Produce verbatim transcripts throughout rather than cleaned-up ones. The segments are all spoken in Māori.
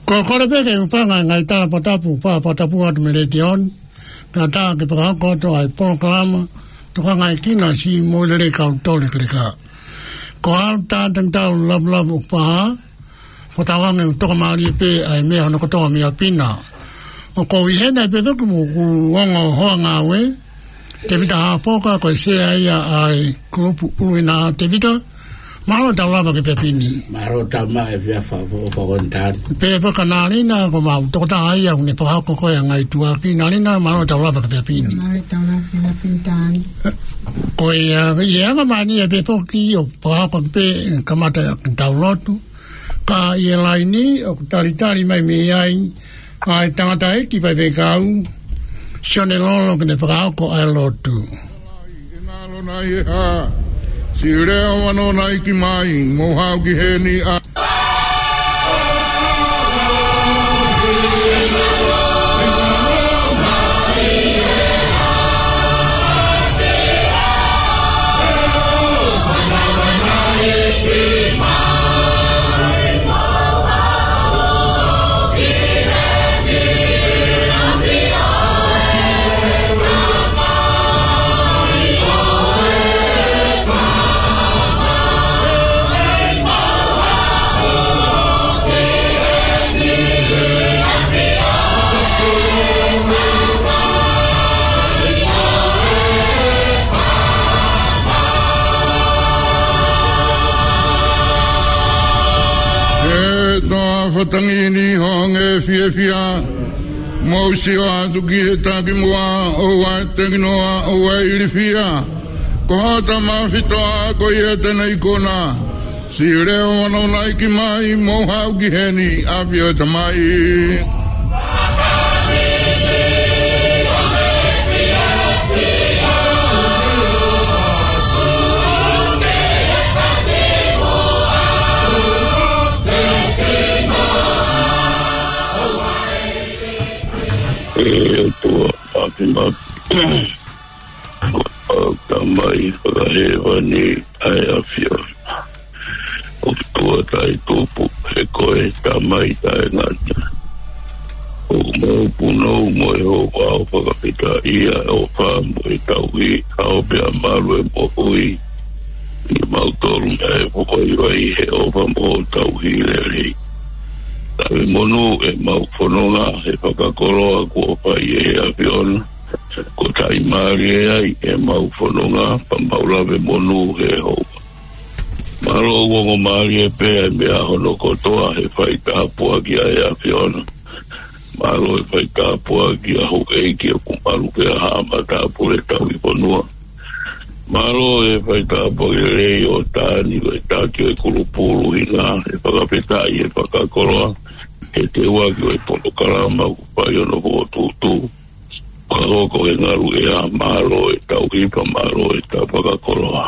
Ko kore peke upanga ngai tala patapu, wha patapu atu me reti on, ka taa ke pakako to ai proklama, to ka ngai kina si moilere kau tole kere ka. Ko au tātang tau love love upaha, whatawange toka maari pe ai mea hono kotoa mea pina. O ko i hena i pe toku mo ku wongo hoa ngāwe, te vita hāpoka ko i sea ia ai kurupu uruina te vita, Maro tau lava ke pepini. Maro tau mai fia whakontan. Pepe ka nārina ko mau tokota aia une whahako koe ngai tuaki. Nārina maro tau lava ke pepini. Maro tau lava ke pepintani. Ko i anga mani e pepoki o whahako pe kamata tau lotu. Ka i e laini o taritari mai me ai. Ai tangata eki pai pekau. Sione lolo kene whahako ai lotu. Nalo nai e haa. Si reo wano na iki mai, mo hau ki he ni a... Whatangini honge fia fia Mausi o atu ki he taki mua o wai tekinoa o wai irifia Ko hata mawhitoa ko i e tena ikona Si reo wano naiki mai mo hau ki heni api o tamai e tua apima o tamai whakahewa ni ai awhia o tua tai tupu he koe tamai tai ngata o mau punou mo e ho wao whakapita ia o whamu e tauhi ao pia maru e mohui i mau toru e whakoi wai he o whamu o tauhi leri Tawe monu e mau whanonga he whakakoroa kua whai e he awhiona. Ko tai maari e ai e mau whanonga pa maulawe monu he houpa. Maro wongo maari e pēa mea hono kotoa he whai tāpua ki a he awhiona. Maro e whai tāpua ki a ho eiki a kumaru pēa hama tāpure tau i whanua. Maro e whai tāpua ki rei o tāni o e tāki o e kurupuru hina e whakapetai e whakakoroa. E te waki o e pono karama ku pai ono ho tūtū. Kahoko e ngaru e a maro e tau hipa maro e ta whakakoroa.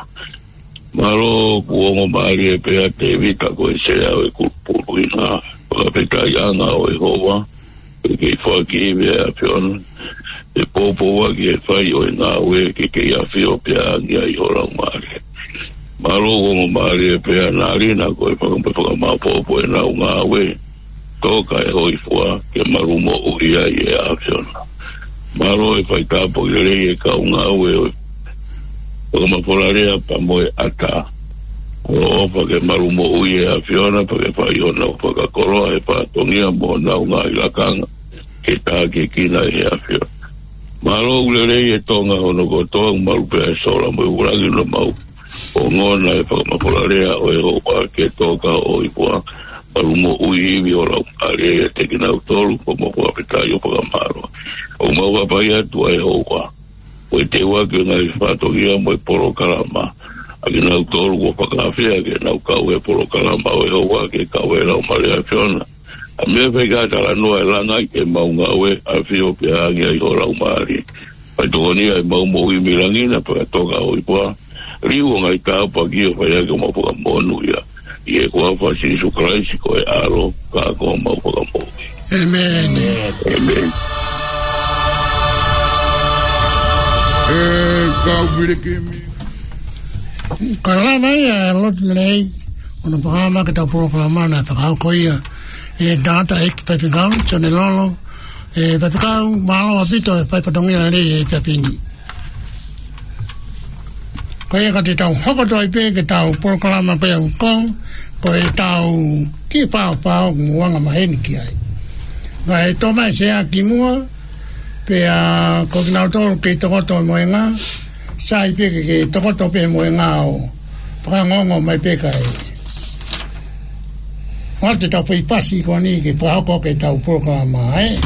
Maro ku ongo maari e pēa te vita ko e sea o e kurupuru hina. Whakapetai anga o e hoa. E kei whaki e mea whiona. E pōpō waki e whai o e ngā ue ke kei a whio pia angia i horau maari. Maro ongo maari e pēa nārina ko e whakamā pōpō e nau ngā ue. Toka e hoi fua ke marumo uia i e awhiona. Maro e whai tāpo i rei e kau ngā ue o whakamapolarea pa moe ata. O ofa ke marumo ui e awhiona pa ke whai ona o whakakoroa e whātongia mo nau ngā ilakanga ke tā ke kina i e awhiona. Maro ule rei e tonga hono kotoa marupea e sola mo i urangi no mau. O ngona e whakamapolarea o e hoa ke toka o i fua. Parumo ui iwi o lau are e teki nau tolu po mo kua petai o pakamaro. O mau wapai atu ai hoa. O e te waki o ngai whātogia mo e poro karama. Aki nau tolu o pakawhia ke nau kau e poro karama o e hoa ke kau e lau mare a whiona. A mea whekatara noa e langa ke mau ngā ue a whio pe angi ai o lau mari. Pai tokonia e mau mo ui mirangina pa toka o i kua. Riu ngai tāpa ki o whai ake mo pakamonu ia. I e kua whasi Isu Kraisi ko e aro ka kua mau whakamohi. Amen. Amen. E kau pireke mi. Ka lana ia e lotu nei, ona pakama ke tau proklama na whakau koia, e data e pepikau chone lolo e pepikau malo apito e pai patongia re e pepini ko e ka te tau hoko toi pe ke tau proklama pe u kong ko e tau ki pao pao nguanga maheni ki ai ga e toma se a ki mua pe a ko ki nau tolu ke tokoto moenga sai pe ke tokoto pe moenga o pa ngongo mai pe ka e o te tau whai pasi ko ni ke pahoko ke tau programa e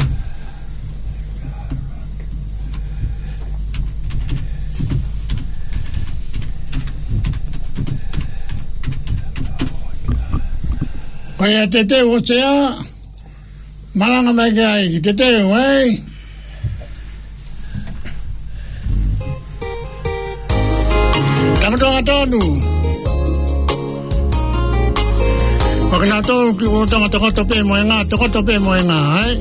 Kaya te te o sea malanga mai ke ai te te o e Tamatonga tonu Wakina tonu ki o tanga tokoto pe moenga tokoto pe moenga ai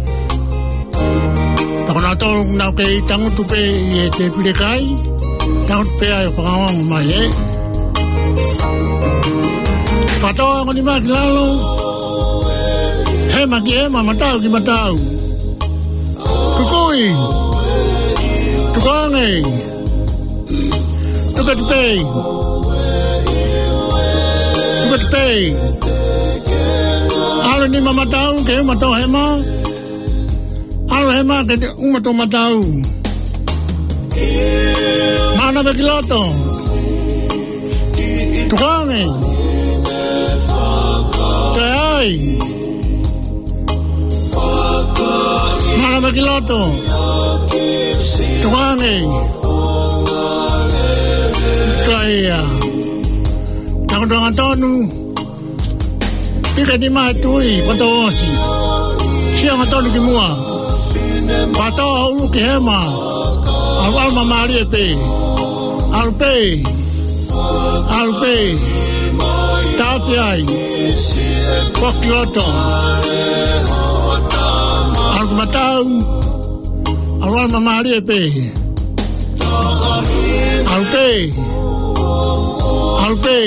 Wakina tonu na ke tangu tu pe e te pirekai tangu pe ai whakawang mai e Patoa ngoni maki lalo He maki e ma matau ki matau Kukui Tukange Tukatipei Tukatipei Alo ni ma matau ke umato hema Alo hema ke umato matau Mana beki loto Tukange Ai Mana bagi loto Tuange Kaya Tangan tangan tonu Pika di matui Pato osi Siang tonu ki mua Pato ulu ki hema Awal mamari pe Alpe Alpe Tapi ai Kokioto Alku matau Awal mamari pe Alpe Alpe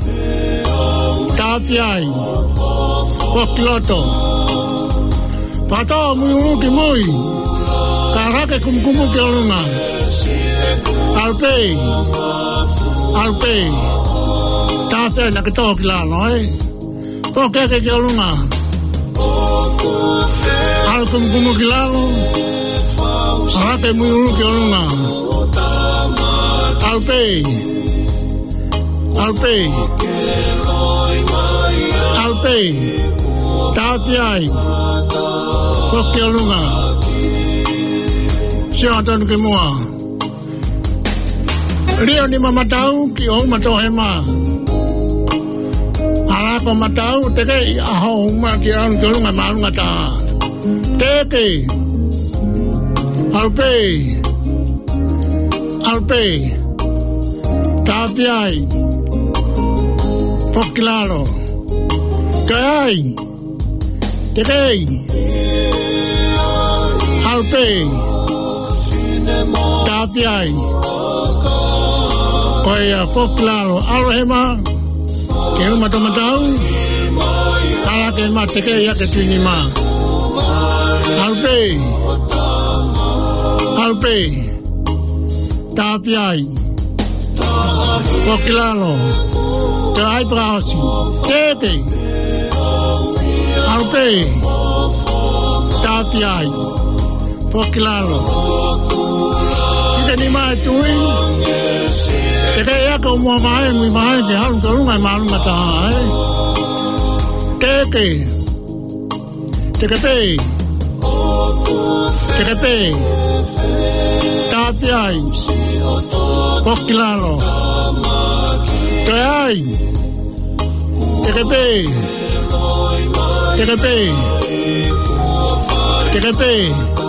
Tapi ai Kokioto Pato mui ki mui Karake kumkumu ki olunga Alpe Alpe Tapi nak ketok lah noi Poke ke ke olunga Al kumkumu ki lalo Arate mui ulu ki olunga Alpe Alpe Alpe Tapi ai Poke olunga Siang atau ke mua Rio ni mama tahu ki o mato hema Ala ko matau te ke aho ma ki an ko nga malu ngata te ke alpe alpe tapiai poklaro kai te ke alpe tapiai koya poklaro alohema ke uma toma tau ala ke mate ke ya ke tini ma alpe alpe tapi ai poklalo te ai brasi tete alpe tapi ai poklalo ni ma tui te ke ya ko mo mai mi mai de halu ko mai malu mata ai te ke te ke pe te ke pe ta pi ai poklalo te ai te ke pe te ke pe te ke pe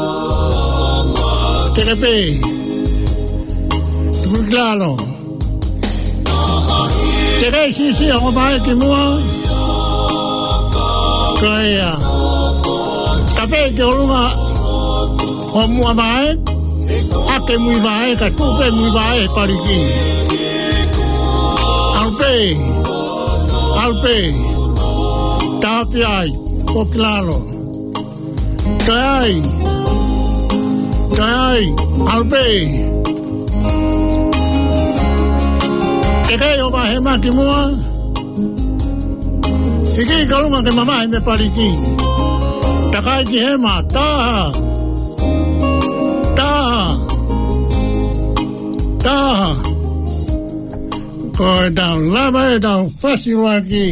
te ke pe Claro. Te que sí sí, o vai que mua. Kaya. Tapi ke olunga o mua vai. Ake mui vai ka tu pe mui vai pariki. Alpe. Alpe. Tapi ai poklalo. Tai. Tai, alpe. Keke o ma he ma ki mua. Iki kalunga ke mama he me pariki. Takai ki he ma, taha. Taha. Taha. Ko e tau lama e tau fasiwa ki.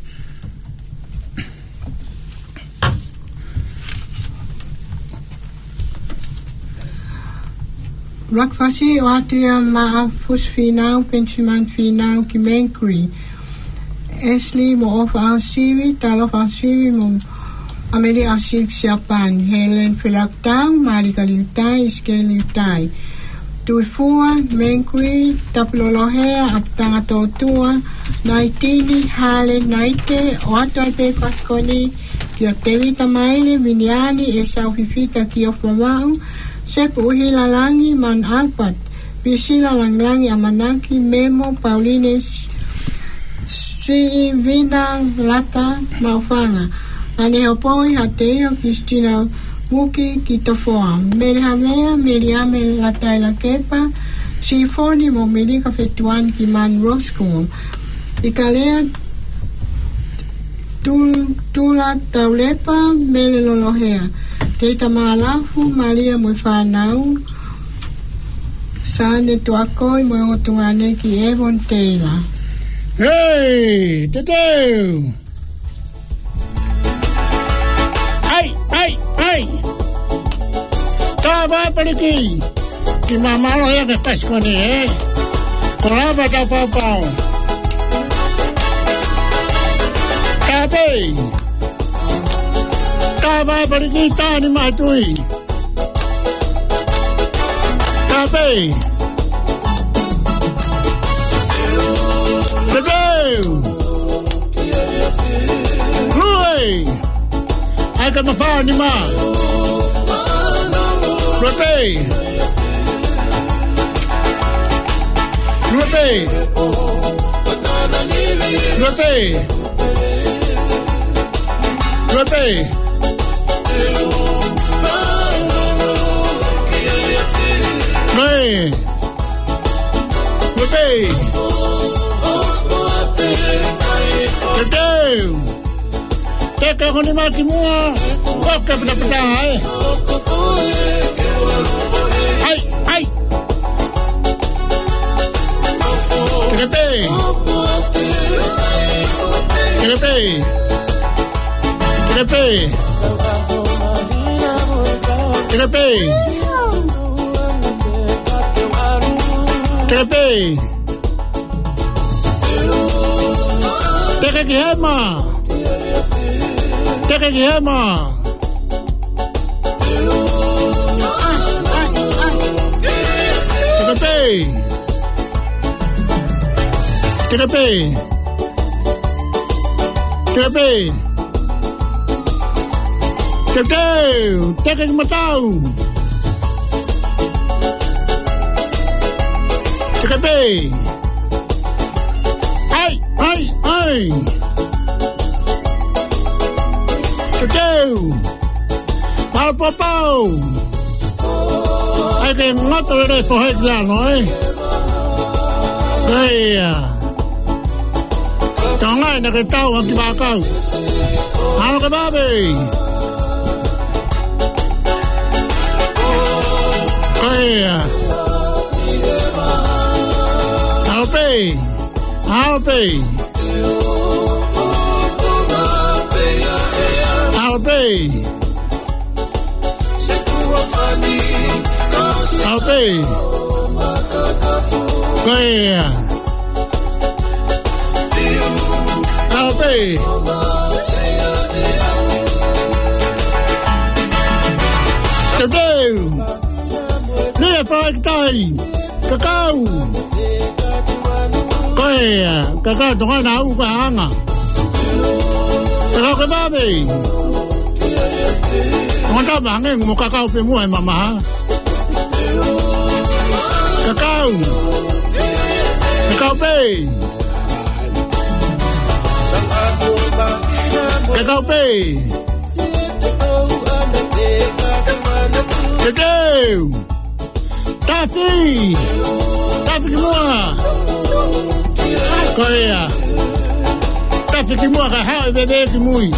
Rakfasi o atua maa fusfinau pensiman finau ki menkri. Esli mo ofa au siwi, talof au siwi mo ameli au siwi siapan. Helen filaktau, malika liutai, iske liutai. Tuifua, menkri, taplolohea, aptanga totua, naitili, hale, naite, o atua pe paskoni, ki o tewi tamaile, viniani, e sau fifita ki o famau, Sepu uhi lalangi man alpat, pisila langlangi amanaki memo Pauline si vina lata maufanga. Ane hopoi hateo Kristina Muki kitofoa. Merihamea meriame lata ila kepa, si foni mo merika fetuan ki man Roscoe. Ikalea tula taulepa mele lolohea. Teita maalafu Maria mo whanau Sane tuakoi mo ngotungane ki Evon Taylor. Hey, tateu. Ai, ai, ai. Taba pariki. Ki mamalo ya ke paskoni eh. Koraba ta pau pau. Tabe. Tabai pergi tani matui. Tabai. Lebeu. Hui. Ai ka mapa ni ma. Lebeu. Lebeu. Lebeu. Lebeu. Hey, hey, hey, teka kuni mati mua, oke pernah pernah, ay, ay, ay, kerepe, kerepe, kerepe, kerepe. Kepe. Teka ki hema. Teka ki hema. Kepe. Kepe. Kepe. Kepe. Teka ki matau. Kepe. Ai, ai, ai. Kepe. Pau, pau, pau. Ai que ngoto le po he claro, eh. Ei. Tangai na ke tau ki ba kau. Halo ke babe. Ei. Alpe, alpe, alpe, alpe, kaya, alpe, Tadeu, ni apa kai, kakau. Kaya, kakak tungan aku ke hanga. Kakak ke babe. Tungan tak bangeng mau kakau pemu ay mama. Kakau. Kakau pe. Te kau pe. Te teu. Tafi. Tafi ki mua. Korea. Tafi ki mua ka hao bebe ki mui.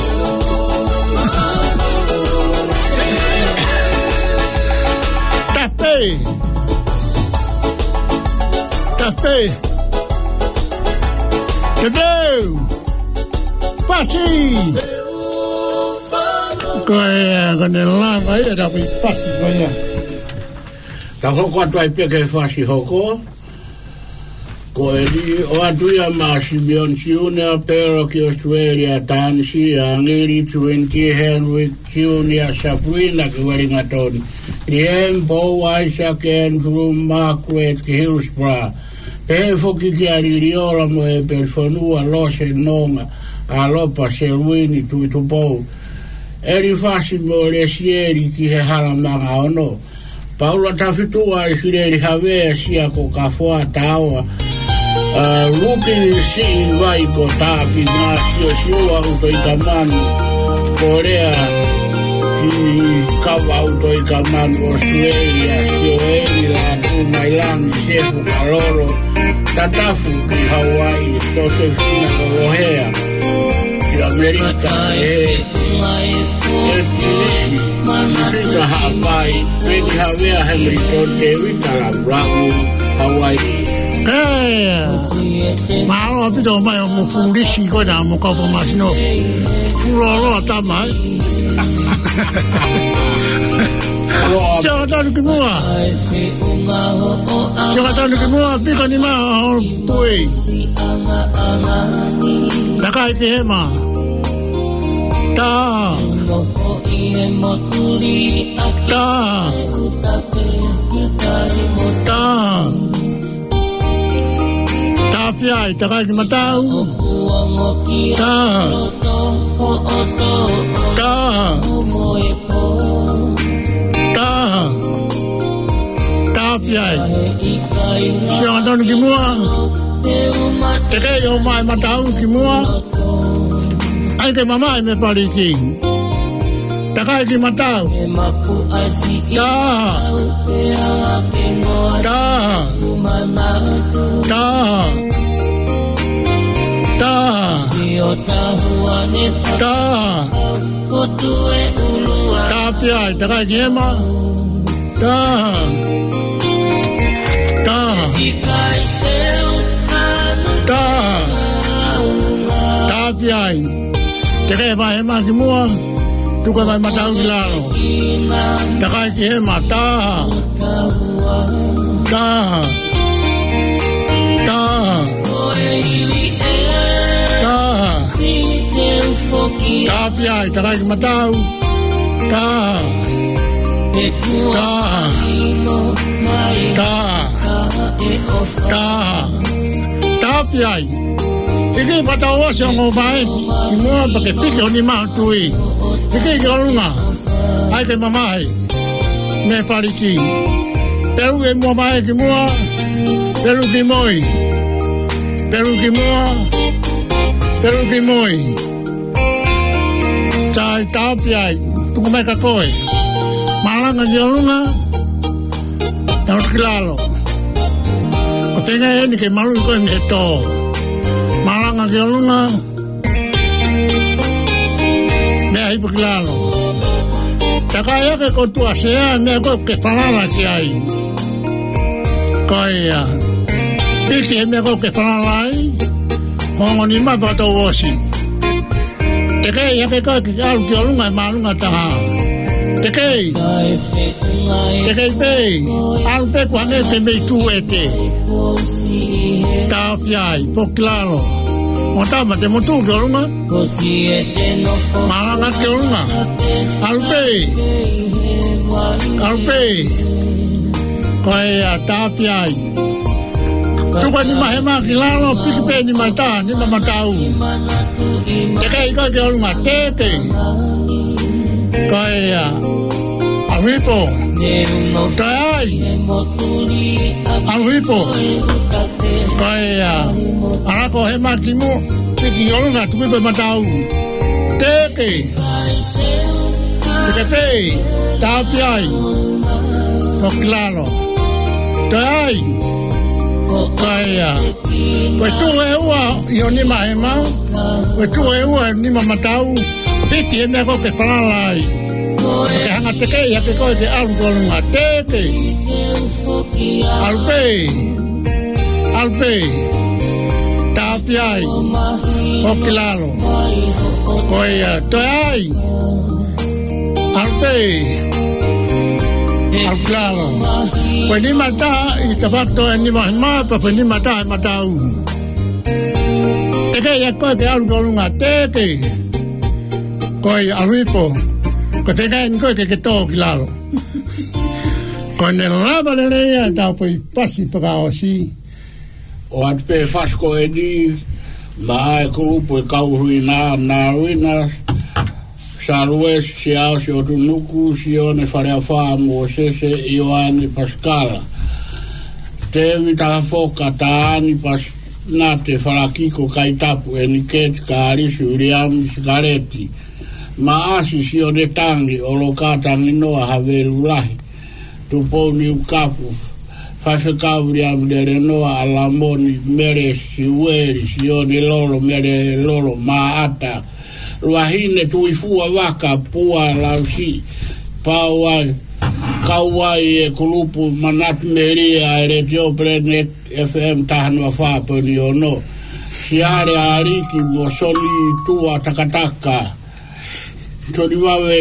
Tafi. Tafi. Te teu. Pasi. Korea kone lava ia rapi pasi korea. Ta hoko atu ai pia ke whasi hoko. Ko e li o atu ia ma Simeon Junior pero ki Australia tansi angiri twenty Henry Junior Sabrina ki Wellington. Rien Bo Isaac Andrew Margaret ki Hillsborough. Pe foki ki aririola mo e perfonua lose nonga a lopa seruini tu tu bo. Eri whasi mo resieri ki he haramanga ono. Paula tafitua i whireri hawea sia ko ka whoa taoa. Uh, Rupi si vai ko tāpi ngā sio siua uto i ka manu. Korea ki kawa uto i ka manu Australia sio eri la tūmai langi sefu kaloro. Tatafu ki Hawaii so se fina ko rohea. Ki Amerika e e kirisi. Fina Hawaii. Peki hawea Hamilton Dewi kala Ramu Hawaii. Eh, mahalo apito mai mo fundisi ko na mo ka formasino. Puro ta mai. Jangan tahu ke mua. Jangan tahu ke mua pika ni ma pui. Takai ke hema. Ta. Ta. Ta. Tapiai, takai ki matau. Ta. Ta. Ta. Tapiai. Siang tahun ki mua. Takai yo mai matau ki mua. Ai ke mamai me pariki. Takai ki matau. Ta. Ta. Ta. Ta. Ta. Ta piai, ta kai kema. Ta. Ta. Ta. Ta piai. Te kai vai hema ki mua. Tu ka vai matau ki lalo. Ta kai kema. Ta. Ta. Ta. Ta. Ta piai, ta kai matau. Ta. Ta. Ta. Ta. Ta piai. Iki patau wa se ngo bai. Mo pa ke piki oni ma tui. Iki ke lunga. Ai ke mamai. Me pariki. Peru ke mo bai ke mo. Peru ke moi. Peru ke mo. Peru ke moi. Tai tapiai. Tu mai ka koi. Malanga jolunga. Tau kilalo. O tenga e ni ke malu ko me to. Malanga jolunga. Me ai kilalo. Takaya ke ko tu asea me ko ke falala ki ai. Koia. Piki me ko ke falala ai. Hongo ni ma pa to wosi. Teke ya ke ko ki al jolunga malunga ta. Teke. Teke pe. Al pe kwane te me tu ete. Ta fiai poklalo. Mota mate motu jolunga. Malanga jolunga. Al pe. Al pe. Koia ta fiai. Tuka ni mahema kilalo piki pe ni mata ni mamatau. Teke iko jolunga teke. Koia. Arripo. Tai. Arripo. Koia. Arako hema kimu piki jolunga tuki pe matau. teke teke pe tapiai poklaro tai kaya pues tu e ua yo ni mai ma pues tu e ua ni ma matau pe tiene ko que para lai que hanga teke ya que ko que algo no teke alpe alpe tapiai poklaro kaya tai alpe al claro pues ni mata y te facto ni más más pues ni mata mata un te que ya coi que algo lunga te que coi arripo que te caen coi que que todo claro con el lava de ella da pues pasi para así o atpe fasco edi mai grupo e kauruina na ruina Salues siao si o tunuku si o ne whare a wha mo sese Ioane Pascala. Te vita foka ta ani pas na te wharakiko kai tapu e ni ket ka arisu Uriam Sigareti. Ma asi si o ne tangi o lo ka tangi noa haveru lahi. Tupo ni ukapu whawheka Uriam de renoa alamoni mere si ueri si o ne lolo mere lolo ma ata. Ruahine tui fua waka pua lausi pauai kauai e kulupu manat meria e retio Planet F M tahanu afapo ni ono siare ariki mo soli tua takataka toni wawe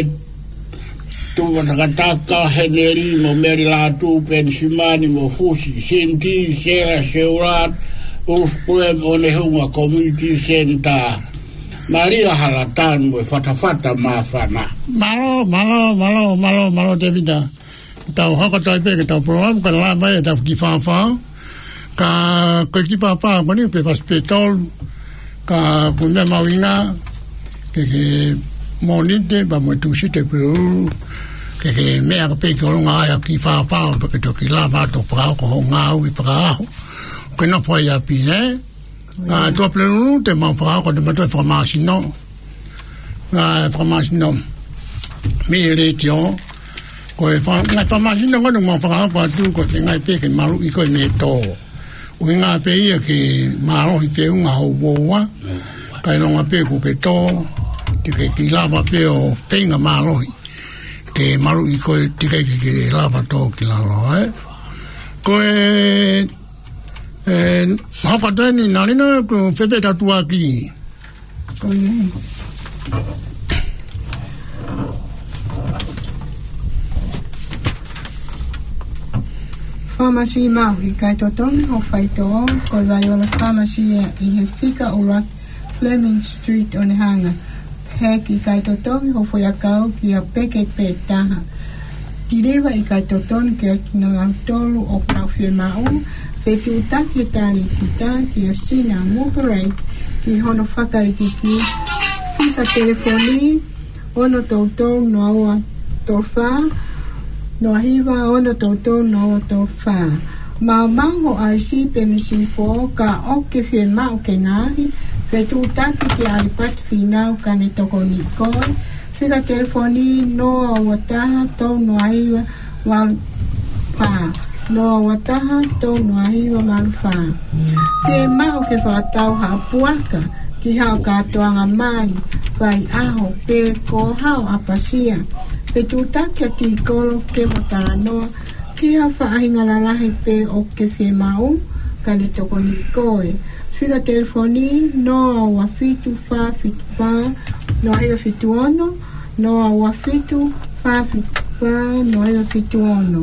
tua takataka heneri mo meri la tu pensimani mo fusi sinti sera seurat ufkuem onehunga community center Maria halatan mo fatafata mafana. Malo malo malo malo malo Davida. Tau haka tai pe tau program ka la mai tau ki fa fa. Ka ka ki fa fa mo ni pe hospital ka punta mawina ke ke monite ba mo tu site pe ke ke me a pe ko nga ya ki fa fa pe to ki la va to pra ko nga u pra. Ko no foi a pi eh. Ah, tu appelles te m'en fera quand tu me donnes formation. Ah, formation. Mais les gens, quand la formation, quand tu m'en feras pas tout, quand tu m'as payé que malu il connaît tout. Ou il a payé que malu il fait un au bois. Quand il a payé que tout, que qu'il a pas payé au fin malu. Que malu il connaît que qu'il a pas tout qu'il a là. Que Eh, hapa tani nalina ko fepe tatua ki. Pharmacy mau ki kai toton ho faito ko vai ola pharmacy i he fika ola Fleming Street on hanga. He ki kai toton ho foi akau ki a peke petaha. Tireva i kai toton ki a kina tolu o prafie mau. Fetu taki tali kita ki a sina muberai ki hono whaka i ki ki fika telefoni ono tautou noa tofa no hiva ono tautou noa tofa ma mango ai si pemisi fo ka oke fie mau ke ngahi fetu taki ki alipat finau ka ne toko ni koi fika telefoni noa wataha tau noa hiva wal pa no wataha tau noahi wa malufa. Ke mau ke whakatau ha puaka ki hao katoanga mai vai aho pe ko hao apasia. Pe tūtaki a ti kolo ke watara noa ki ha whaahinga lalahi pe o ke whi mau ka le toko ni koe. Whiga telefoni noa wa fitu wha fitu wha noa hea fitu ono noa wa fitu wha fitu wha noa hea fitu ono.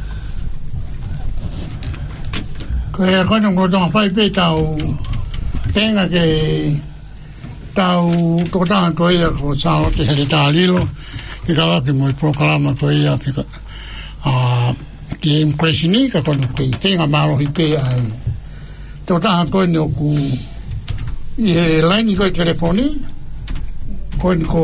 Kaya kono ngotong pai pe tau tenga ke tau kotanga ko ia ko sao te hele talilo ki kala ke mo proclama ko ia fika a ki impressioni ka kono ke tenga malo hipe ai to ta ko no ku e line ko telefoni ko ko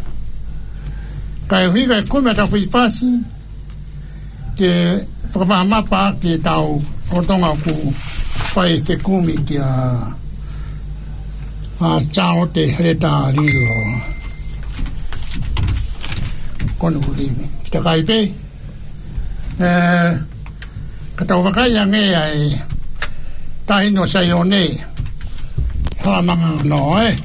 kai hui ka ko meta fui fasi ke fa mapa ki tau kotonga ku pai te kumi ki a a chao te hreta rilo kona ulimi. Kita kai pe. Eh, kata wakai ange ai tahino sayone. Ha manga no eh.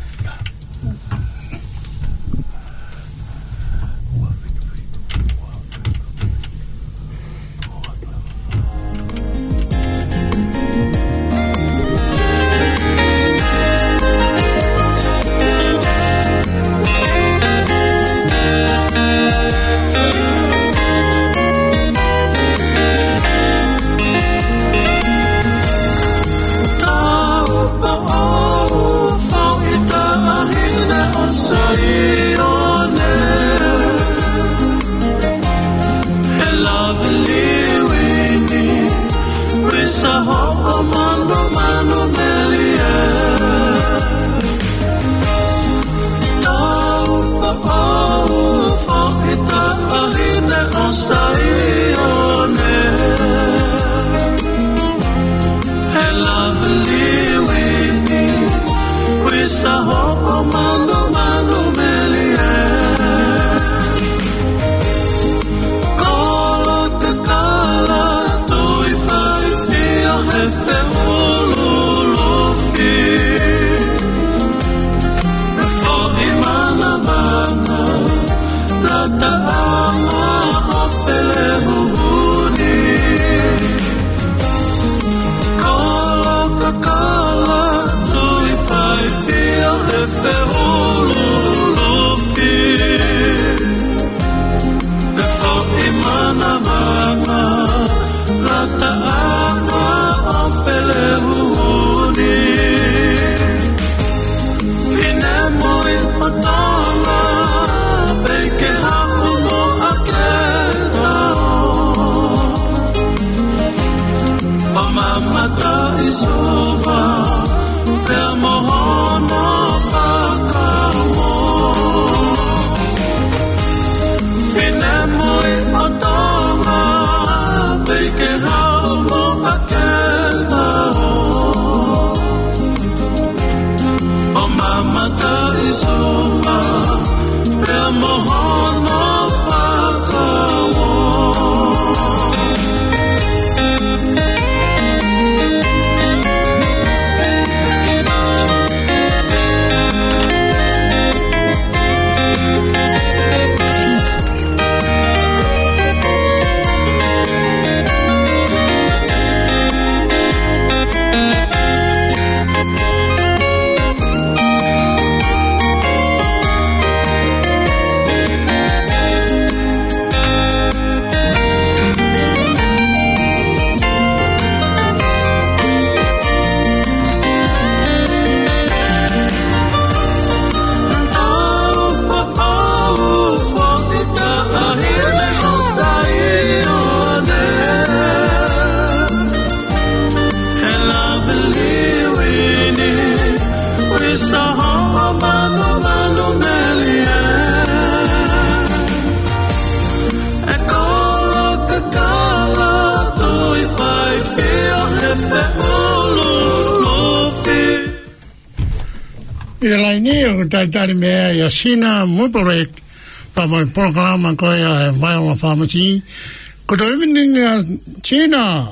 Tari mea ia sina muporek pa mai programa ko ia Viola Pharmacy. Good evening, uh, Gina.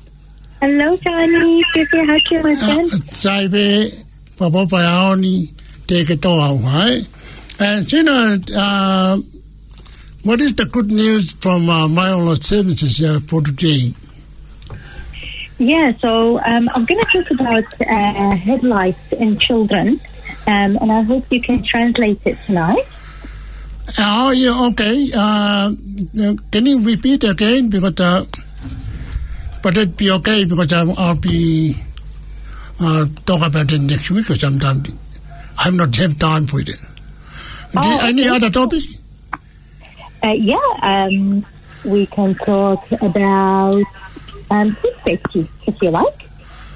Hello, Johnny. Good to have you, my friend. Saibe, papa paoni, take it all, right? And Gina, uh, what is the good news from uh, Viola Services uh, for today? Yeah, so um, I'm going to talk about uh, head lice in children. Um, and I hope you can translate it tonight. Oh, yeah, okay. Uh, can you repeat again? Because, uh, but it'd be okay because I'll, I'll be uh, talk about it next week or sometime. I have not have time for it. Oh, Do, okay. Any other topics? Uh, yeah, um, we can talk about um, food safety, if you like.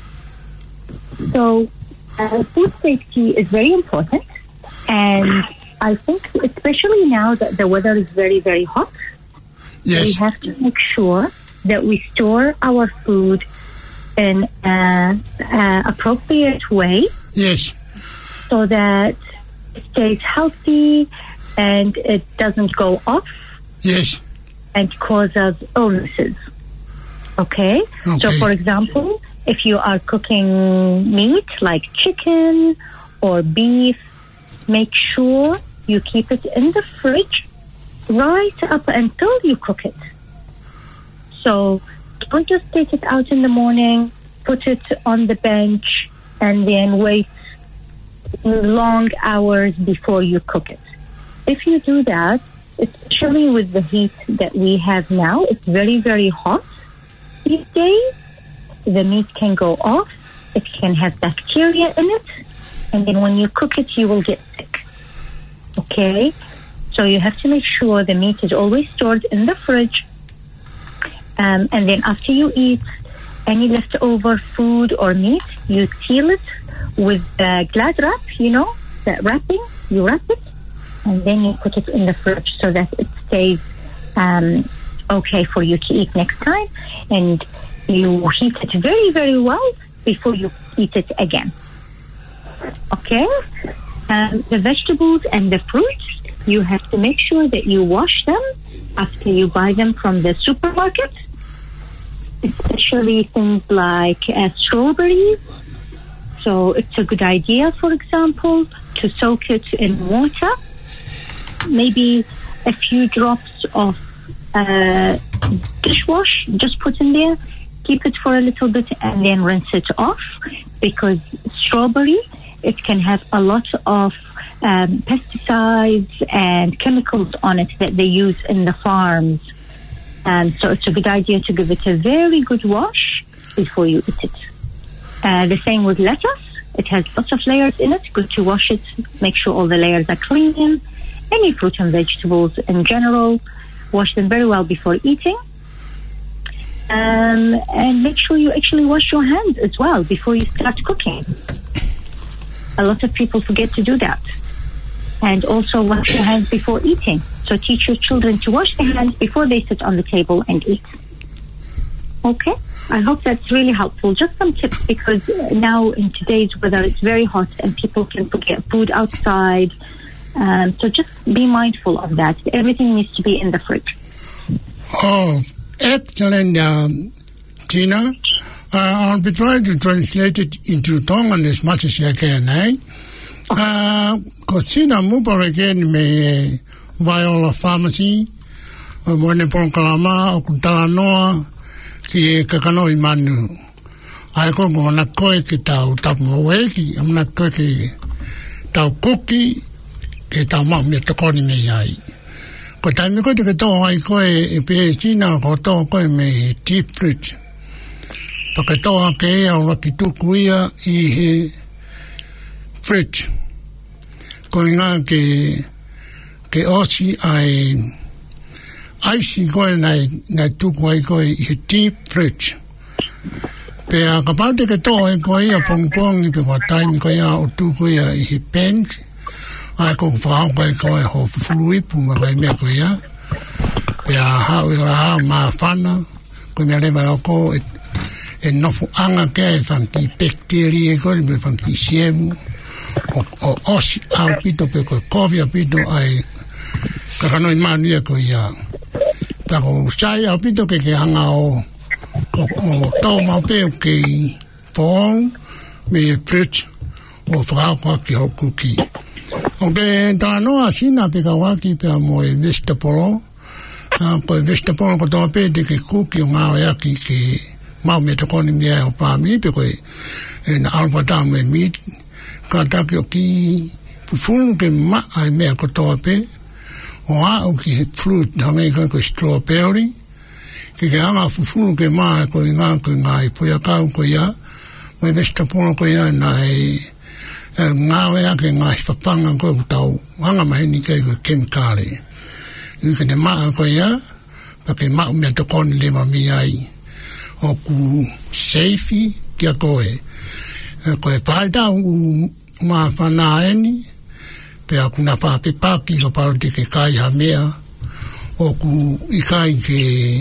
So, Uh, food safety is very important, and I think especially now that the weather is very, very hot, yes. we have to make sure that we store our food in an appropriate way. Yes. So that it stays healthy and it doesn't go off. Yes. And causes illnesses. Okay? Okay. So, for example, if you are cooking meat like chicken or beef, make sure you keep it in the fridge right up until you cook it. So don't just take it out in the morning, put it on the bench, and then wait long hours before you cook it. If you do that, especially with the heat that we have now, it's very, very hot these days. The meat can go off. It can have bacteria in it. And then when you cook it, you will get sick. Okay? So you have to make sure the meat is always stored in the fridge. Um, and then after you eat any leftover food or meat, you seal it with uh, glass wrap, you know, that wrapping. You wrap it, and then you put it in the fridge so that it stays um, okay for you to eat next time. And you heat it very, very well before you eat it again. Okay? Um, the vegetables and the fruits, you have to make sure that you wash them after you buy them from the supermarket, especially things like uh, strawberries. So it's a good idea, for example, to soak it in water, maybe a few drops of uh, dishwash, just put in there, keep it for a little bit, and then rinse it off, because strawberry, it can have a lot of um, pesticides and chemicals on it that they use in the farms. And so it's a good idea to give it a very good wash before you eat it. Uh, the same with lettuce. It has lots of layers in it. Good to wash it. Make sure all the layers are clean. Any fruit and vegetables in general, wash them very well before eating. Um, and make sure you actually wash your hands as well before you start cooking. A lot of people forget to do that. And also wash your hands before eating. So teach your children to wash their hands before they sit on the table and eat. Okay? I hope that's really helpful. Just some tips, because now in today's weather it's very hot and people can forget food outside. Um, so just be mindful of that. Everything needs to be in the fridge. Oh, excellent, um, Tina. Uh, I'll be trying to translate it into Tongan as much as I can, eh? Uh, ko Tina mupare ken me Viola Pharmacy, o mone Ponkalama, o Kutalanoa, ki e kakanoi manu. Ai ko mo na koe ki tau tapu maweki, am na koe ki tau kuki, ki tau mau me tokoni me iai. Ko taimi koe te ke tō ai koe e pe Tina, ko tō koe me deep fridge. Paka tō ake ea o laki tuku ia i he fridge. Ko ngā ke ke osi ai aisi koe nai, nai tuku ai koe i he deep fridge. Pea ka pāte ke tō ai koe ia pongpong i pe kwa taimi koe ia o tuku ia i he bench. Ai ko whakao koe koe ho fuluipu ma kai mea koe ia. Pea hao i la hao maa whana. Koe mea le mai o ko e, e nofu anga ke e whanki bacteria e koe me whanki siemu. O, o osi au pito pe koe kofi a pito ai kakanoi manuia koe ia. Pea ko sai au pito ke ke hanga o o, o tau mau peo ke whaong me fridge o whakao koe ki ho kuki. O ke tā noa sina pe ka waki pe a mo e vestapolo. Uh, ko e vestapolo ko tō pe te ke kuki o ngā o yaki ke mau me te koni mea o pāmi pe koe e na alpa tā me meat. Ka taki o ki fufunu ke ma ai mea ko tō pe. O a o ki fruit hangai koe koe strawberry. Ke ke anga fufunu ke ma e koe ngā koe ngā i poia kau koe ia. Mo e vestapolo koe ia na e ngā wea ke ngā whapanga koe utau hanga mahini kei koe kemikare. I kene maa koe ia, pa ke maa mea te koni le mami ai o ku seifi kia koe. Koe whaitau u maa whanaeni, pe a kuna whapepaki ka paroti ke kai ha mea, o ku ikai ke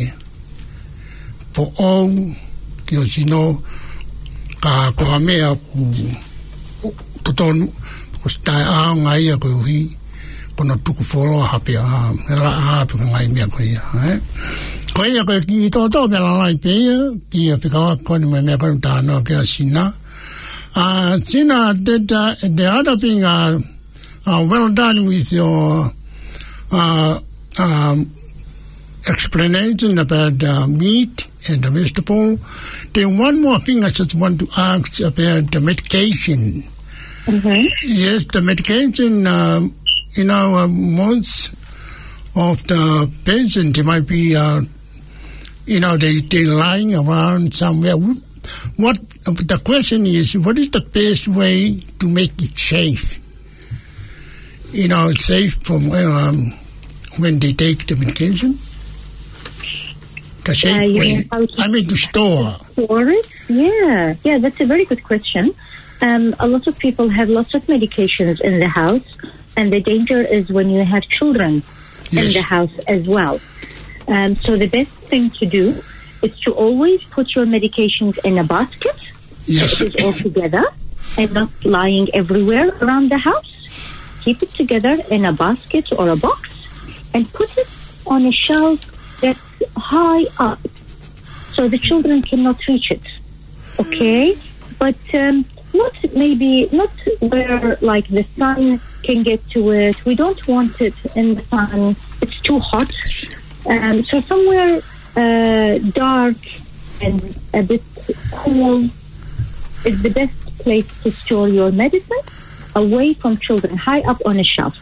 po ou, ki o sino, ka koha mea ku totonu, ko stai ao ngai a koe uhi, kono tuku wholo hape a, la hape ngai mea koe ia, eh? Koe ia koe ki tō tō mea lalai pēia, ki a whikawa koni mea mea koni tānoa kia Sina. Uh, Sina, did, uh, the other thing, uh, uh, well done with your uh, um, explanation about uh, meat and the vegetable. Then one more thing I just want to ask about the medication. Mm-hmm. Yes, the medication, um, you know, uh, most of the patients, they might be, uh, you know, they, they're lying around somewhere. What, the question is, what is the best way to make it safe? You know, safe from um, when they take the medication? The safe Uh, you way. mean how to- I mean, to store. For it? Yeah, yeah, that's a very good question. Um, a lot of people have lots of medications in the house, and the danger is when you have children in Yes. the house as well. Um, so the best thing to do is to always put your medications in a basket, Yes. which is all together, and not lying everywhere around the house. Keep it together in a basket or a box, and put it on a shelf that's high up, so the children cannot reach it. Okay, but um, not maybe not where like the sun can get to it. We don't want it in the sun; it's too hot. Um, so somewhere uh, dark and a bit cool is the best place to store your medicine, away from children, high up on a shelf.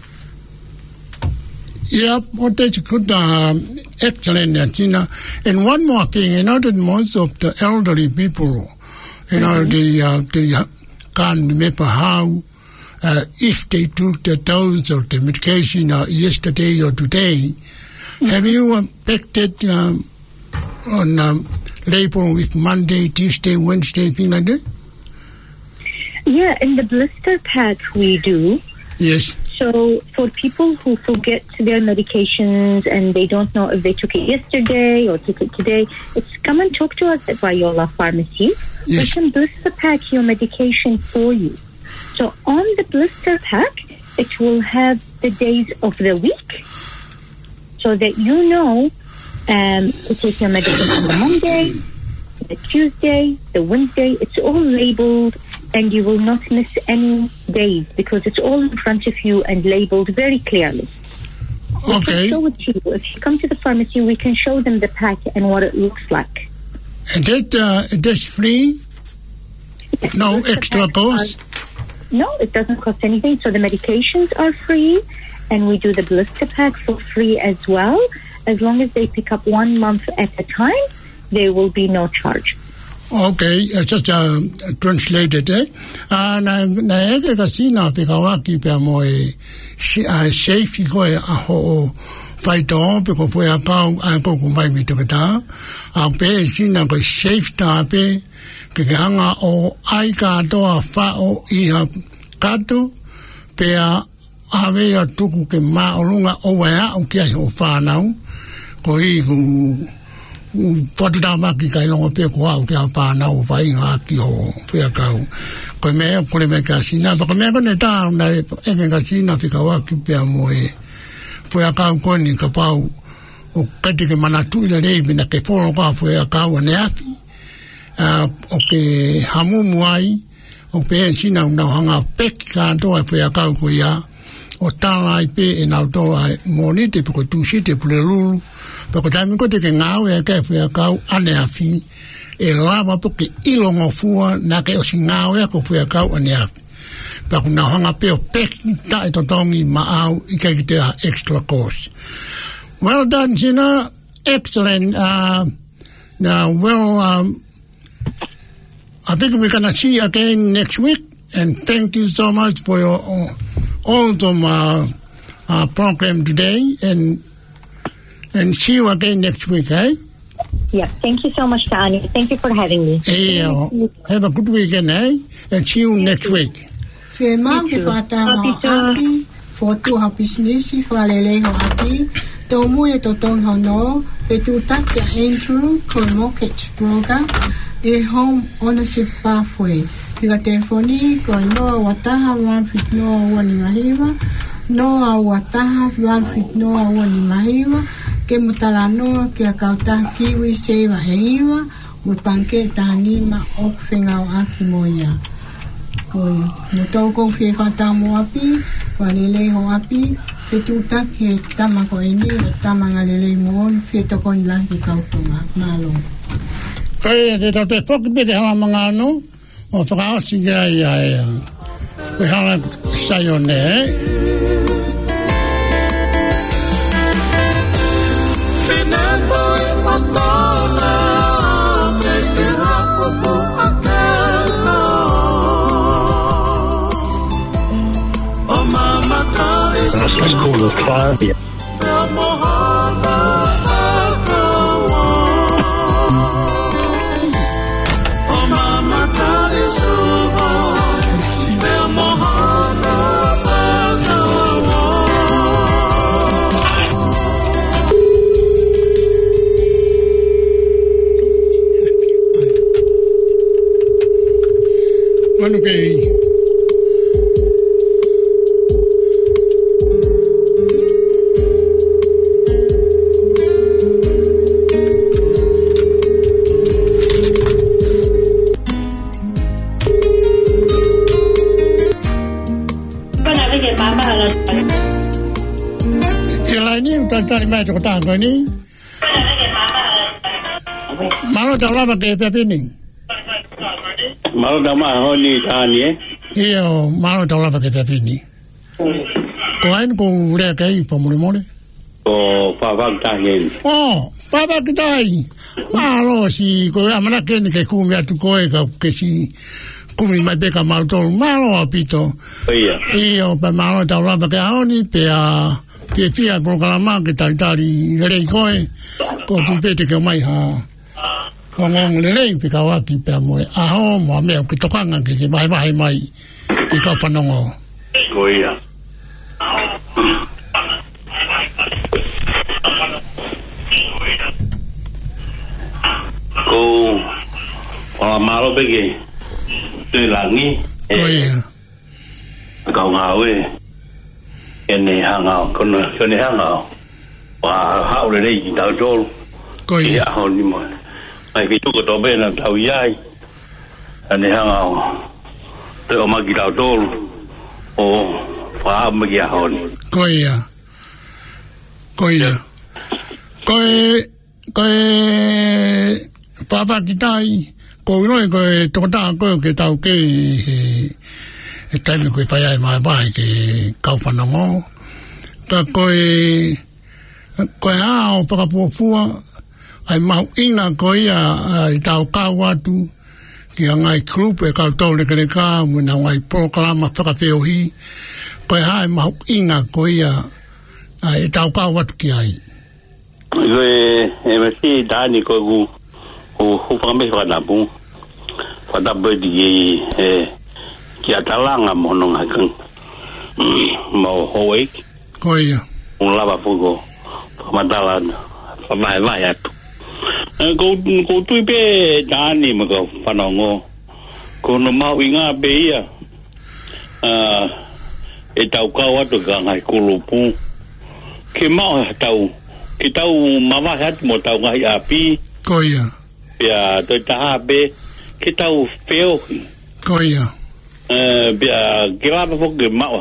Yeah, well, that's good, um, excellent, uh, Gina. And one more thing, you know that most of the elderly people, you know, they, uh, they uh, can't remember how, uh, if they took the dose of the medication uh, yesterday or today. Have you uh, picked it um, on um, label with Monday, Tuesday, Wednesday, thing like that? Yeah, in the blister pack we do. Yes. So for people who forget their medications and they don't know if they took it yesterday or took it today, it's come and talk to us at Viola Pharmacy. Yes. We can blister pack your medication for you. So on the blister pack, it will have the days of the week so that you know um, to take your medicine on the Monday, the Tuesday, the Wednesday. It's all labeled, and you will not miss any days because it's all in front of you and labeled very clearly. We Okay. can show it to you. If you come to the pharmacy, we can show them the pack and what it looks like. And that, uh, that's free? Yes, No blister extra packs cost? are- No, it doesn't cost anything. So the medications are free, and we do the blister pack for free as well. As long as they pick up one month at a time, there will be no charge. Okay, uh, just uh, translated, eh? Uh, na na eke ka sina pe ka waki pe mo e si- uh, safe ko e a ho o whaito pe ko fwe a kau a ko ko mai mi te kata. A pe e sina ko safe ta pe ke ke hanga o ai ka toa wha o i ha kato pe a ave a tuku ke ma o runga o wea o kia o whanau ko i ku Whatu tā maki kai longa pe ko au te a whanau whai ngā ki ho whea kau. Koe mea kore me ka sina. Paka mea kone tā una e eke ka sina whika waki pia mo e whea kau koni ka pau o kati ke manatu ila rei mina ke whono ka whea kau ane afi. Uh, o ke hamumu ai o pe e sina una hanga peki ka antoa whea kau ko ia o tāla ai pe e nau toa moni te piko tūsi te pule lulu. Pako taimi ko te ke ngāwe a kai whea kau ane awhi e lawa po ke ilongo fua na ke osi ngāwe a ko whea kau ane awhi. Pako nā hanga peo peki ta e totongi ma au i kai ki te a extra course. Well done, Gina. Excellent. Uh, now, well, um, I think we're going to see you again next week. And thank you so much for your uh, awesome uh, uh, program today. And And see you again next week, eh? Yeah, thank you so much, Tani. Thank you for having me. Hey, uh, have a good weekend, eh? And see you next week. Whe mau ke whātanga o api, whotu ha businessi, whalele ho api, tō mui e tō tōnga no, pe tū take Andrew, ko Mortgage Broker, e Home Ownership Pathway. Pika telefoni ko no wataha one fit no wani mahiwa. No wataha one fit no wani mahiwa. Ke mutala no ke kauta kiwi seva heiwa. Mupanke tanima ok fenga aki moya. Koi mutoko fe fata mo api, walele ho api. Fetuta ke tama ko ini tama ngalele mo fe tokon la ki kautunga malo. Kai te te foki be ha mangano. O whakao singa ia e koe hana sai o ne Finendo e matona me te rapo po aquela O mama ta is a mohana Bueno, que tari mai to ta ko ni malo ta lava ke pe pini malo da ma ho ni ta ni io malo ta lava ke pe pini ko ain ko re ke i po mo mo o fa va ta ni oh fa va ta i malo si ko amana ke ni ke ku mi atu ko e ke si kumi mai pe ka malo to malo apito ia io pa malo ta lava ke oni pe a Pia pia programa ke tari tari rei koe ko tu pete ke mai ha ngong le rei pe ka waki pe mo a ho mo me ke tokanga ke ke mai mai mai ke ka panongo ko ia ko o malo bege te langi ko ia ka ngawe ene hanga kono ene hanga wa haule rei tau tol ko ia ho ni mo ai ke tu ko to be na tau yai ene hanga te o magi tau tol o fa magi ho ni ko ia ko ia ko ko pa pa kitai ko no ko to ta ko ke tau ke e taimi koe whai ai mai mai ke kauwhanango. Ta koe, koe hao whakapuafua, ai mahu ina koe ia i tau kau atu, ki a ngai klupe kau tau leke leka, muna ngai proklama whakawheohi, koe hae mahu ina koe ia i tau kau atu ki ai. Koe, e masi dani koe ku, ku whakame whakanapu, whakanapu di e, kia talanga mono ngakang mau hoik ko ia un lava fugo pamadalan vai vai atu ko ko tu pe dani mo ko panongo ko no mau inga be ia ah e tau ka watu ka ngai kulupu ke mau tau ke tau mama hat mo tau ngai api ko ia ya to ta be ke tau feo ko ia eh bia grava fo que mau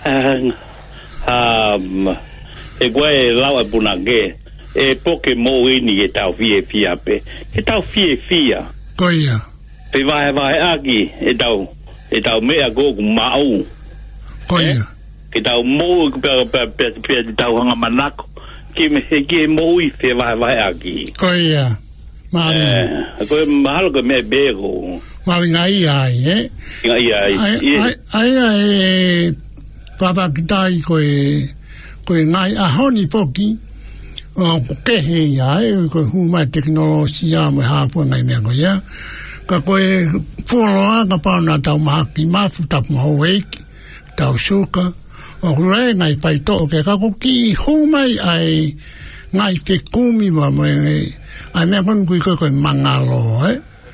ah e guai lawa bunage e poke mo ini e tau fie fia pe e tau fie fia ko ia pe vai vai aki e tau e tau me ago mau ko ia ke tau mo pe pe pe tau hanga manako ke me ke mo i pe vai vai aki ko ia Mari. Eh, ko mahal ko me bego. Mari ngai ai, eh? Ngai ai. Ai ai ai papa kitai ko ko ngai a honi foki. O ke he ai ko huma teknologia mo ha fu ngai me ko ya. Ka ko folo ka pa na tau ma ki ma fu tap mo wake. Tau suka. O re ngai pai to ke ka ko ki huma ai ngai fe kumi ma mo ai me pon kui ko ko mangalo eh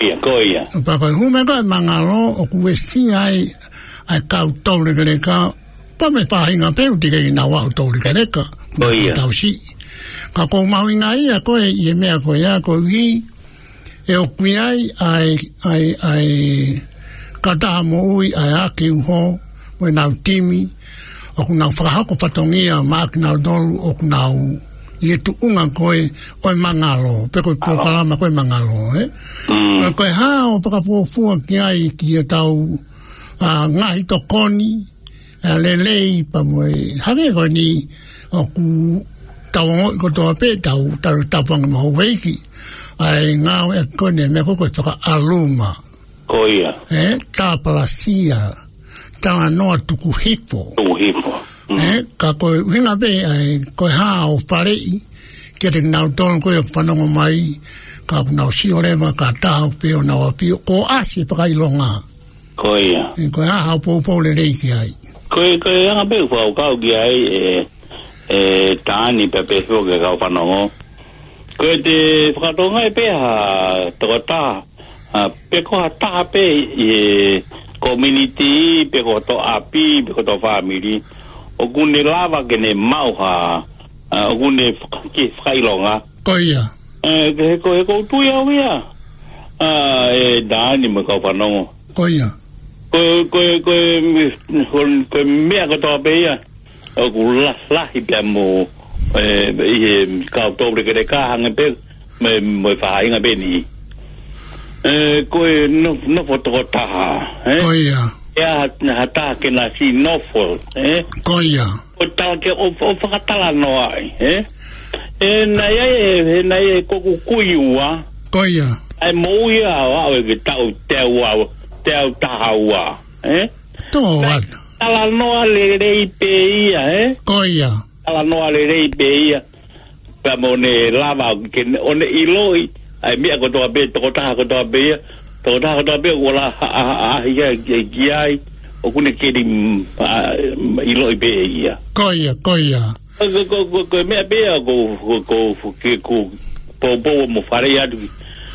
Ia, ko ia. Pa ko hume ka mangalo o ku esti ai ai ka tole le ka pa me pa hinga pe u tige na wa tole le ka. Ko ia. Ta si. Ka ko mau inga ia ko e ye me ko ia ko gi e o kui ai ai ai ai ka ta mo ui ai a ki ho mo na timi o ku na fa ko patongia ma na dolu o ku na i tu unga koe oi mangalo pe ko to kala ma koe mangalo eh mm. Koe ha o paka fu fu ki ai ki e tau a ngai to koni a lele pa mo ha ve ko ni o ku tau ko to pe tau tau tapang mo weiki ai nga e ko ne me ko ko toka aluma ko ia eh ta palasia ta no tu ku hipo tu hipo eh ka ko hinga be ai ko ha o farei ke te nau ton ko whanonga mai ka nau si ore ma ka ta pe o na pi ko asi pa kai longa ko ia ko ha ha po po le rei ki ai ko ko nga be ko ka ki ai e e tani pe pe ko ka whanonga ko te whakatonga e pe ha to ta pe ko ta pe e community pe ko to api pe ko to family o kune lava ke ne mau ha o kune ke whailonga ko ia e ko e ko tu ia wea e dani me ka whanongo ko ia ko ko ko ko mea ka toa beia o ku la lahi pia mo e ka tobre ke re ka hanga pe me mo whainga be ni e ko e no no foto ta ko ia ya hata ke na si nofol eh ko ia o ta ke o o fakatala no ai eh e na ye e na ye ko ku kuiwa ko ia ai mo ia wa o ke ta o te wa te o ta wa eh to wa ala no ale re pe ia eh ko ia ala no ale re pe ia pa mo ne lava ke on iloi ai mi ko to be to ta ko to be to ta ko be wala a ia giai o kune ke di ilo be ia ko ia ko ia ko ko ko me be ko ko ke ko po po mo fare ya du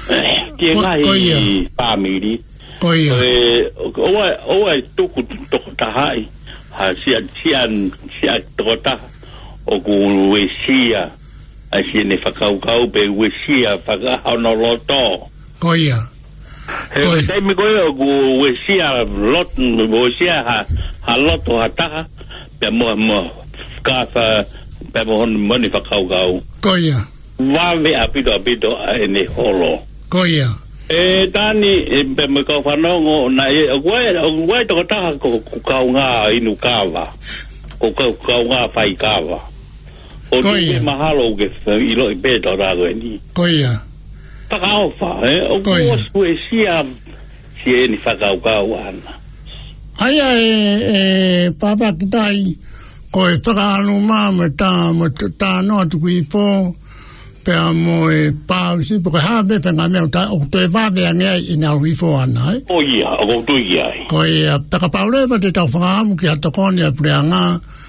ke ngai family ko ia o o o to ku to ta hai ha sia sia sia to ta o ku we sia a si ne fakau kau be we sia faka no loto ko ia Ko sai mi ko go we sia lot go sia ha ha lot ha ta pe mo mo ka fa pe mo mo ni fa kau kau ko ia va ve apido apido ne holo ko ia e tani pe mo ka fa no ngo na e go go to ta ko ka nga inu ka va ko ka ka nga fa i ka va o ni mahalo ge i lo be do ra go ni ko ia Pakaufa, eh? O kuos poesia si e ni whakaukau ana. Aia e, e papa kitai ko e whakaanu mā me tā me tā noa tuku i pō pēr mo e pāusi porque hā be whenga mea o te wāwea ngea i nā hui fō ana, eh? O ia, o koutu ia. Ko e pakapauleva te tau whakaamu ki atokoni a pureanga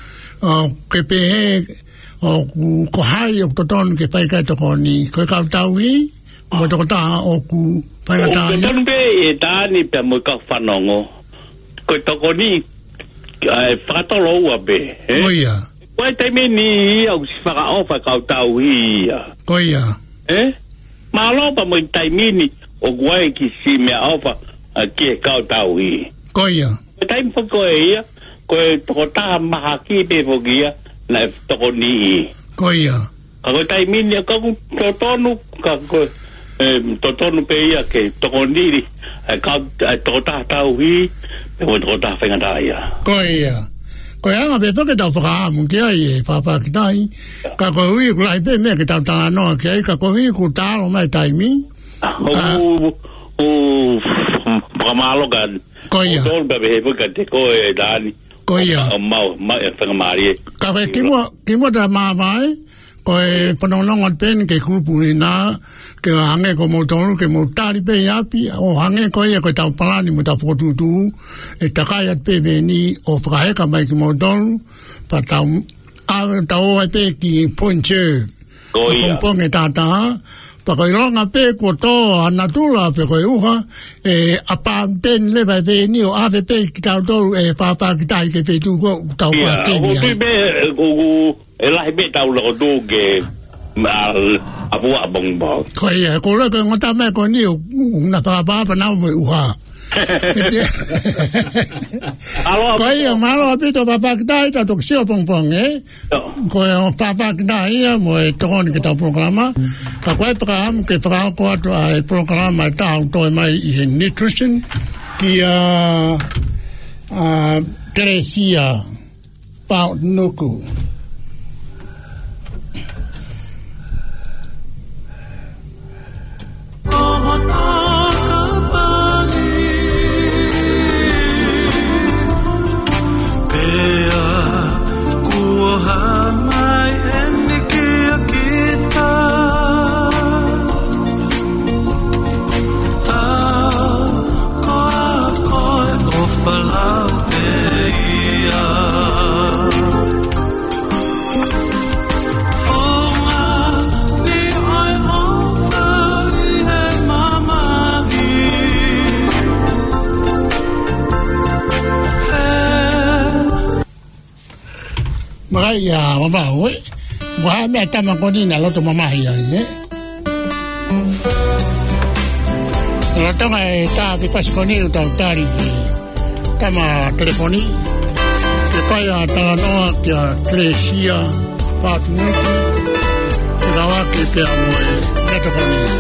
o ke pehe o ko hai o totonu ke whaikai tokoni ko e kautau i mo to ta o ku pa ta ya o be e ta ni pe mo ka whanongo ko to ko ni e fatolo wa be ko ia ko te me ni o si fa o fa ka ta wi ko ia eh ma lo pa mo tai mini o guai ki si me o fa ki ka ta wi ko ia tai mo ko ia ko to ta ma ki be bo gia na to ko ni ko ia ka ko tai mini ka ko to no ka ko to tonu pe ia ke to koniri ka to ta ta wi e mo to ta fenga da ia ko ia ko ia be to ke ta fra mu ke ai fa fa ki dai ka ko wi ku lai pe me ke ta ta no ke ka ko wi ku ta lo mai tai mi o o ba malo ga ko ia to be be ko te ko e dani ko ia ma ma e fenga mari ka ke ki mo ki mo da ma vai ko e panononga pen ke kupu ina ke hange ko mo tonu ke mo tari pe yapi o hange ko ia ko tau palani mo ta fotutu e takai at pe veni o fraheka mai ki mo tonu pa tau a tau ai pe ki ponche ko ia ponge tata Pakailonga pe ko to anatula pe ko uha e apa ten le vai ve ni o ave pe ki tau to e pa pa ki tai ke pe tu ko tau pa ke ni. Ya, be o e la be tau lo do ke ma abu abong ba. Ko e ko le ko ngota me ko ni una pa pa pa na mo uha. Ko ia malo apito papa kidai ta tok sio pong pong eh ko papa kidai mo e toni ke ta programa ka ko program ke fra ko to ai programa ta to mai in nutrition ki a a Teresia pa nuku ya mama we wa me tama ko ni na lo to mama ya ne lo to mai ta bi pas ko ni ta tari tama telefoni ke pa ya ta no ke Teresia partner ke dawa ke pe amo e to ko ni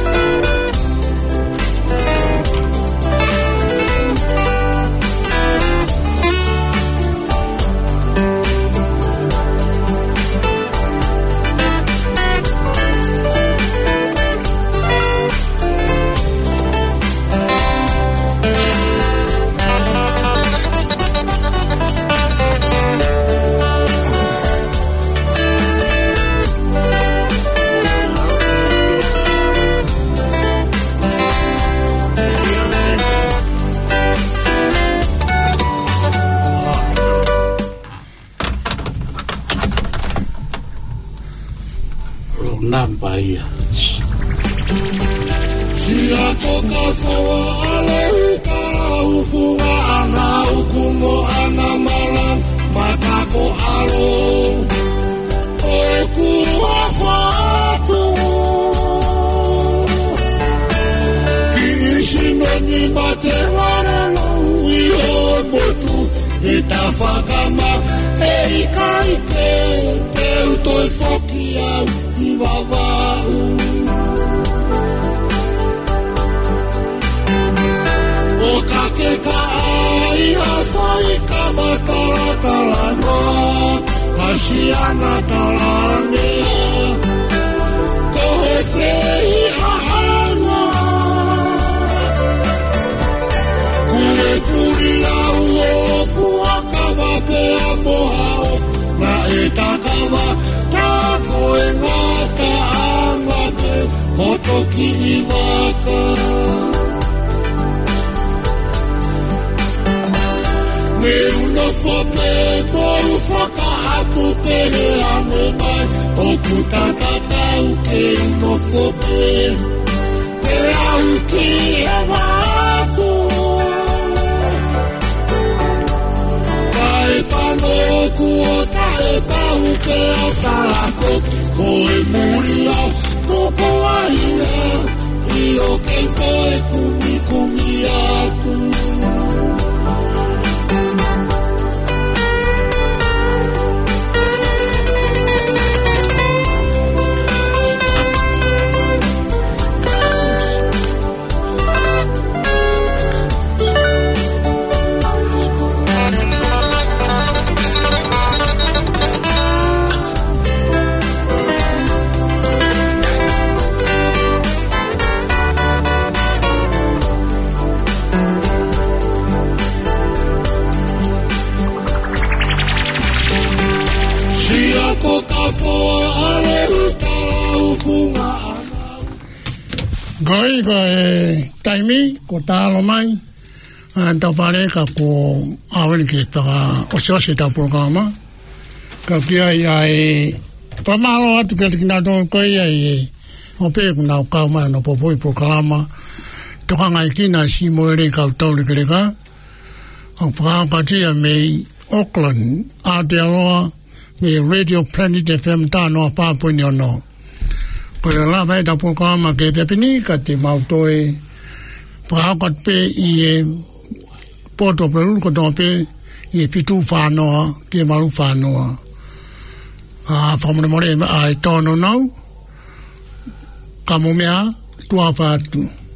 Nampaya. Sia toka foa ale ukara ufunga ana ukumo ana malam matako alo oku afatu kinishino ni baterwana no uyo botu itafakama eikaike teuto fokia Babau O kake ka ai hafai ka matara talano Hasiana talane Kohe fei ahana Kure kuri au ofu akama pe amohao Na etakama tako e ngata amate Motoki i waka Me uno fope Koru foka hapu pere ame mai O kutatata uke uno fope Pe au ki e watu Kae pano kuota e pau pe au talako Koe muri au toko aia I o kei koe kumi kumi atu Goi goi taimi ko talo mai anta pare ka ko awen ke ta o se se ta programa ka kia ia e pamalo atu ke kina don ko ia e o pe kuna o ka ma no popoi programa to hanga kina si mo re ka to le ka o pa pa tia me Auckland Aotearoa me Radio Planet F M ta no pa po ni no pero la vai da programa ke pe ni ka te mautoe pa ka pe i poto pelu ko to pe i fitu whanoa ke maru whanoa a whamone more ai tono nau ka mo mea tua whatu